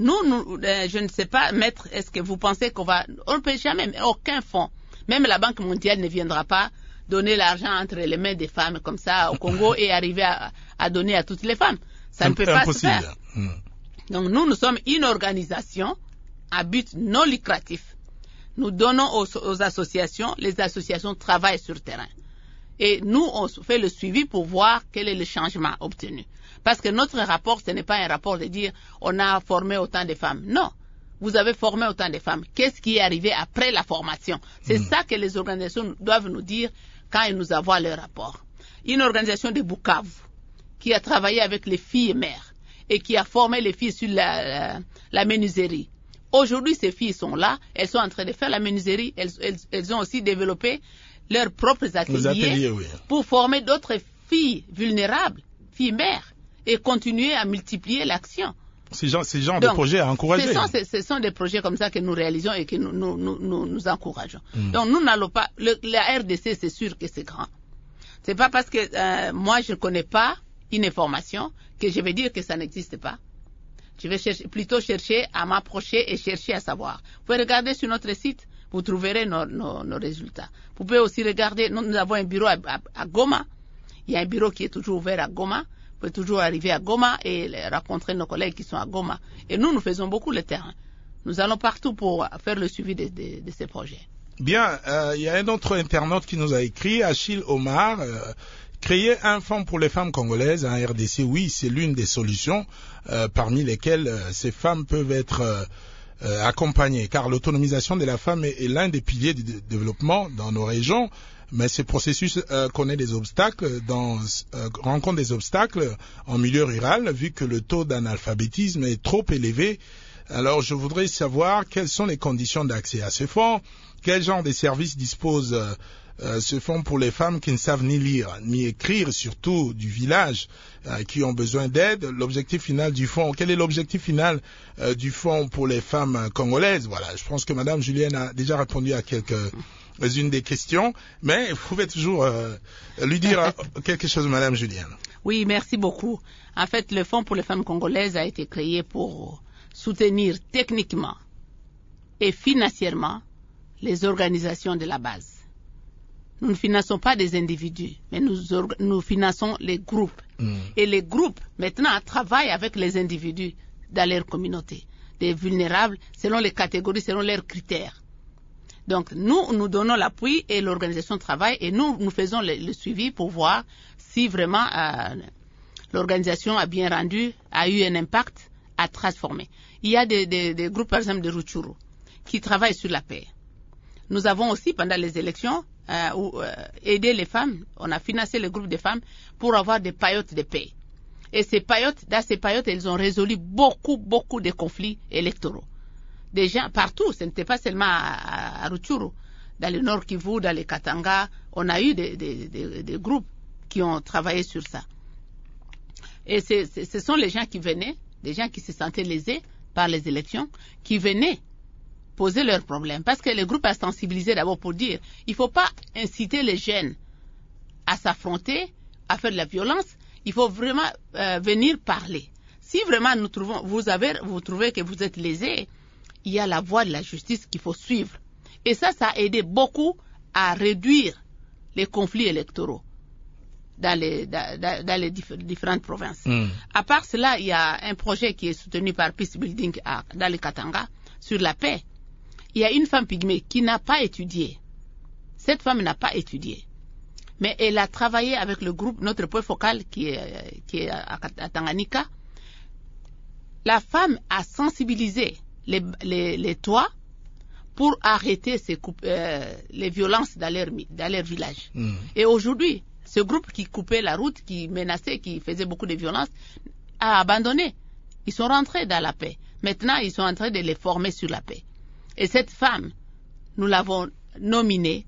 je ne sais pas, Maître, est-ce que vous pensez on ne peut jamais, aucun fonds, même la Banque mondiale ne viendra pas donner l'argent entre les mains des femmes comme ça au Congo et arriver à donner à toutes les femmes. Ça ne peut pas se faire. Donc, nous sommes une organisation à but non lucratif. Nous donnons aux associations, les associations travaillent sur le terrain. Et nous, on fait le suivi pour voir quel est le changement obtenu. Parce que notre rapport, ce n'est pas un rapport de dire on a formé autant de femmes. Non. vous avez formé autant de femmes. Qu'est-ce qui est arrivé après la formation? C'est ça que les organisations doivent nous dire quand ils nous envoient leur rapport. Une organisation de Bukavu qui a travaillé avec les filles mères et qui a formé les filles sur la menuiserie. Aujourd'hui, ces filles sont là, elles sont en train de faire la menuiserie, elles ont aussi développé leurs propres ateliers pour former d'autres filles vulnérables, filles mères, et continuer à multiplier l'action. Ces genres de projets à encourager. Ce sont des projets comme ça que nous réalisons et que nous encourageons. Donc nous n'allons pas... la RDC, c'est sûr que c'est grand. C'est pas parce que moi je ne connais pas une information que je vais dire que ça n'existe pas. Je vais plutôt chercher à m'approcher et chercher à savoir. Vous pouvez regarder sur notre site, vous trouverez nos résultats. Vous pouvez aussi regarder, nous avons un bureau à Goma. Il y a un bureau qui est toujours ouvert à Goma. Vous pouvez toujours arriver à Goma et rencontrer nos collègues qui sont à Goma. Et nous faisons beaucoup le terrain. Nous allons partout pour faire le suivi de ces projets. Bien, il y a un autre internaute qui nous a écrit, Achille Omar, créer un fonds pour les femmes congolaises en RDC, oui, c'est l'une des solutions parmi lesquelles ces femmes peuvent être accompagnées, car l'autonomisation de la femme est l'un des piliers du développement dans nos régions. Mais ce processus connaît des obstacles, rencontre des obstacles en milieu rural, vu que le taux d'analphabétisme est trop élevé. Alors, je voudrais savoir quelles sont les conditions d'accès à ce fonds, quel genre de services dispose ce fonds pour les femmes qui ne savent ni lire ni écrire, surtout du village, qui ont besoin d'aide. L'objectif final du fonds, quel est l'objectif final du fonds pour les femmes congolaises? Voilà, je pense que Madame Julienne a déjà répondu à une des questions, mais vous pouvez toujours lui dire quelque chose, Madame Julienne. Oui, merci beaucoup. En fait, le Fonds pour les femmes congolaises a été créé pour soutenir techniquement et financièrement les organisations de la base. Nous ne finançons pas des individus, mais nous finançons les groupes. Et les groupes, maintenant, travaillent avec les individus dans leur communauté, des vulnérables, selon les catégories, selon leurs critères. Donc, nous donnons l'appui et l'organisation travaille et nous faisons le suivi pour voir si vraiment l'organisation a bien rendu, a eu un impact, a transformé. Il y a des groupes, par exemple, de Rutshuru, qui travaillent sur la paix. Nous avons aussi, pendant les élections, aidé les femmes. On a financé le groupe de femmes pour avoir des paillotes de paix. Et dans ces paillotes, elles ont résolu beaucoup de conflits électoraux. Des gens partout, ce n'était pas seulement à Rutshuru, dans le Nord Kivu, dans les Katanga, on a eu des groupes qui ont travaillé sur ça. Et ce sont les gens qui venaient, des gens qui se sentaient lésés par les élections, qui venaient poser leurs problèmes. Parce que le groupe a sensibilisé d'abord pour dire, il ne faut pas inciter les jeunes à s'affronter, à faire de la violence, il faut vraiment venir parler. Si vraiment vous trouvez que vous êtes lésé, il y a la voie de la justice qu'il faut suivre. Et ça a aidé beaucoup à réduire les conflits électoraux dans les différentes provinces. À part cela, il y a un projet qui est soutenu par Peace Building dans le Katanga sur la paix. Il y a une femme pygmée qui n'a pas étudié. Cette femme n'a pas étudié. Mais elle a travaillé avec le groupe, notre point focal qui est à Tanganyika. La femme a sensibilisé les toits pour arrêter les violences dans leur village. Et aujourd'hui, ce groupe qui coupait la route, qui menaçait, qui faisait beaucoup de violences, a abandonné. Ils sont rentrés dans la paix. Maintenant, ils sont en train de les former sur la paix. Et cette femme, nous l'avons nominée.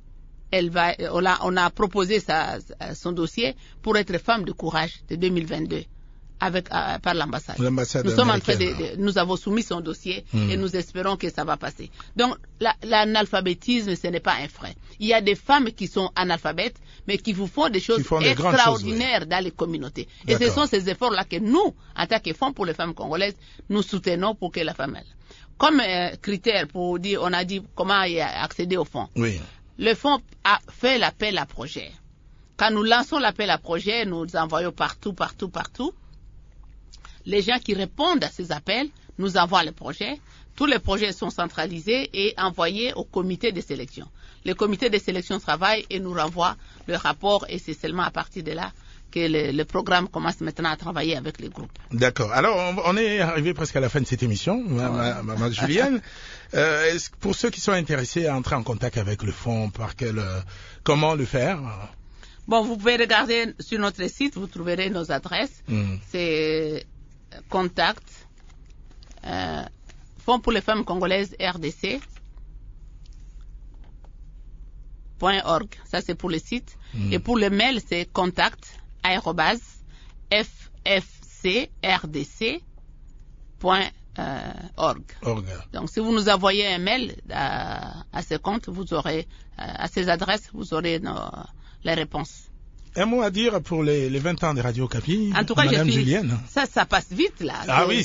On a proposé son dossier pour être femme de courage de 2022 par l'ambassade. Nous sommes en train nous avons soumis son dossier et nous espérons que ça va passer. Donc, l'analphabétisme, ce n'est pas un frein. Il y a des femmes qui sont analphabètes, mais qui vous font des choses extraordinaires dans les communautés. Et ce sont ces efforts-là que nous, en tant que Fonds pour les femmes congolaises, nous soutenons pour que la femme aille. Comme critère pour dire, on a dit comment accéder au fonds. Oui. Le fonds a fait l'appel à projet. Quand nous lançons l'appel à projet, nous envoyons partout. Les gens qui répondent à ces appels nous envoient le projet. Tous les projets sont centralisés et envoyés au comité de sélection. Le comité de sélection travaille et nous renvoie le rapport et c'est seulement à partir de là que le programme commence maintenant à travailler avec les groupes. D'accord. Alors, on est arrivé presque à la fin de cette émission, Maman Julienne. Pour ceux qui sont intéressés à entrer en contact avec le fonds, comment le faire? Bon, vous pouvez regarder sur notre site, vous trouverez nos adresses. C'est contact, Fonds pour les femmes congolaises RDC. .org. Ça, c'est pour le site. Et pour le mail, c'est contact@ffcrdc.org. Donc, si vous nous envoyez un mail à ce compte, vous aurez, à ces adresses, vous aurez les réponses. Un mot à dire pour les 20 ans de Radio Okapi, en tout cas, Madame Julienne. Ça passe vite, là. Ah oui.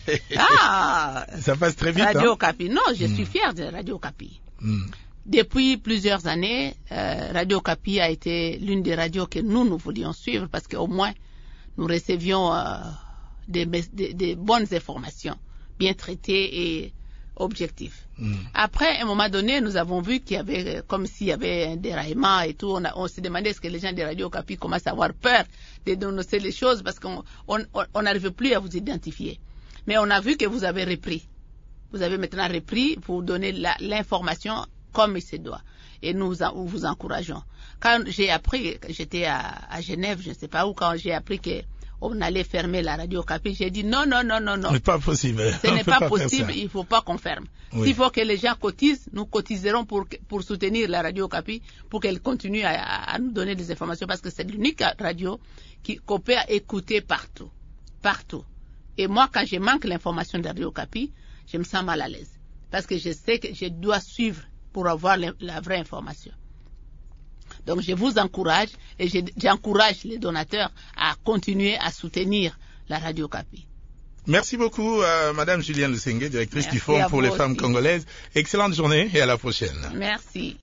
Ça passe très vite. Radio Okapi. Non, je suis fier de Radio Okapi. Depuis plusieurs années, Radio Okapi a été l'une des radios que nous voulions suivre parce qu'au moins, nous recevions des bonnes informations, bien traitées et objectives. Après, à un moment donné, nous avons vu qu'il y avait, comme s'il y avait un déraillement et tout, on s'est demandé est-ce que les gens de Radio Okapi commencent à avoir peur de dénoncer les choses parce qu'on n'arrive plus à vous identifier. Mais on a vu que vous avez repris. Vous avez maintenant repris pour donner l'information comme il se doit. Et nous vous encourageons. Quand j'ai appris, j'étais à Genève, je ne sais pas où, quand j'ai appris qu'on allait fermer la Radio Okapi, j'ai dit non. Ce n'est pas possible. Ce n'est pas possible, il ne faut pas qu'on ferme. S'il faut que les gens cotisent, nous cotiserons pour soutenir la Radio Okapi, pour qu'elle continue à nous donner des informations, parce que c'est l'unique radio qu'on peut écouter partout. Partout. Et moi, quand je manque l'information de la Radio Okapi, je me sens mal à l'aise. Parce que je sais que je dois suivre pour avoir la vraie information. Donc je vous encourage et j'encourage les donateurs à continuer à soutenir la Radio Okapi. Merci beaucoup Madame Julienne Lusenge, directrice du Fonds pour les femmes congolaises. Excellente journée et à la prochaine. Merci.